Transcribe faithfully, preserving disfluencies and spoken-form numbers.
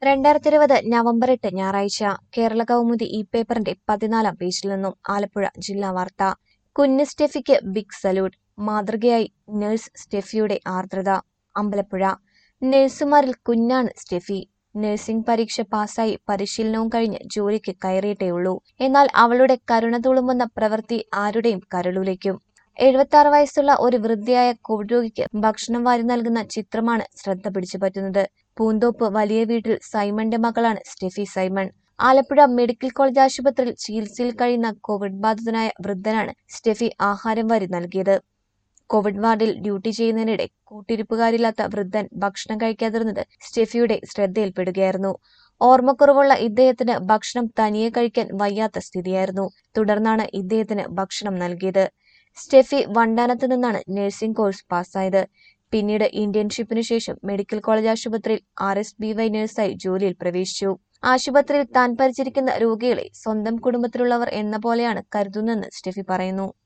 രണ്ടായിരത്തി ഇരുപത് നവംബർ എട്ട് ഞായറാഴ്ച കേരള കൗമുദി ഈ പേപ്പറിന്റെ പതിനാലാം പേജിൽ നിന്നും ആലപ്പുഴ ജില്ലാ വാർത്ത. കുഞ്ഞ് സ്റ്റെഫിക്ക് ബിഗ് സല്യൂട്ട്. മാതൃകയായി നഴ്സ് സ്റ്റെഫിയുടെ ആർദ്രത. അമ്പലപ്പുഴ. നഴ്സുമാരിൽ കുഞ്ഞാണ് സ്റ്റെഫി. നഴ്സിംഗ് പരീക്ഷ പാസ്സായി പരിശീലനവും കഴിഞ്ഞ് ജോലിക്ക് കയറിയിട്ടേയുള്ളൂ. എന്നാൽ അവളുടെ കരുണ തുളുമ്പുന്ന പ്രവൃത്തി ആരുടെയും കരളുലയ്ക്കും. എഴുപത്തി വയസ്സുള്ള ഒരു വൃദ്ധയായ കോവിഡ് രോഗിക്ക് ഭക്ഷണം വാരി നൽകുന്ന ചിത്രമാണ് ശ്രദ്ധ പിടിച്ചുപറ്റുന്നത്. പൂന്തോപ്പ് വലിയ വീട്ടിൽ സൈമന്റെ മകളാണ് Stephy Simon. Alappuzha medical college ആശുപത്രിയിൽ ചികിത്സയിൽ കഴിയുന്ന കോവിഡ് ബാധിതനായ വൃദ്ധനാണ് സ്റ്റെഫി ആഹാരം വാരി നൽകിയത്. കോവിഡ് വാർഡിൽ ഡ്യൂട്ടി ചെയ്യുന്നതിനിടെ കൂട്ടിരിപ്പുകാരില്ലാത്ത വൃദ്ധൻ ഭക്ഷണം കഴിക്കാതിരുന്നത് സ്റ്റെഫിയുടെ ശ്രദ്ധയിൽപ്പെടുകയായിരുന്നു. ഓർമ്മക്കുറവുള്ള ഇദ്ദേഹത്തിന് ഭക്ഷണം തനിയെ കഴിക്കാൻ വയ്യാത്ത സ്ഥിതിയായിരുന്നു. തുടർന്നാണ് ഇദ്ദേഹത്തിന് ഭക്ഷണം നൽകിയത്. സ്റ്റെഫി വണ്ടാനത്ത് നിന്നാണ് നഴ്സിംഗ് കോഴ്സ് പാസ്സായത്. പിന്നീട് ഇന്റേൺഷിപ്പിനു ശേഷം മെഡിക്കൽ കോളേജ് ആശുപത്രിയിൽ ആർ എസ് ബി വൈ നഴ്സായി ജോലിയിൽ പ്രവേശിച്ചു. ആശുപത്രിയിൽ താൻ പരിചരിക്കുന്ന രോഗികളെ സ്വന്തം കുടുംബത്തിലുള്ളവർ എന്ന പോലെയാണ് കരുതുന്നതെന്ന് സ്റ്റെഫി പറയുന്നു.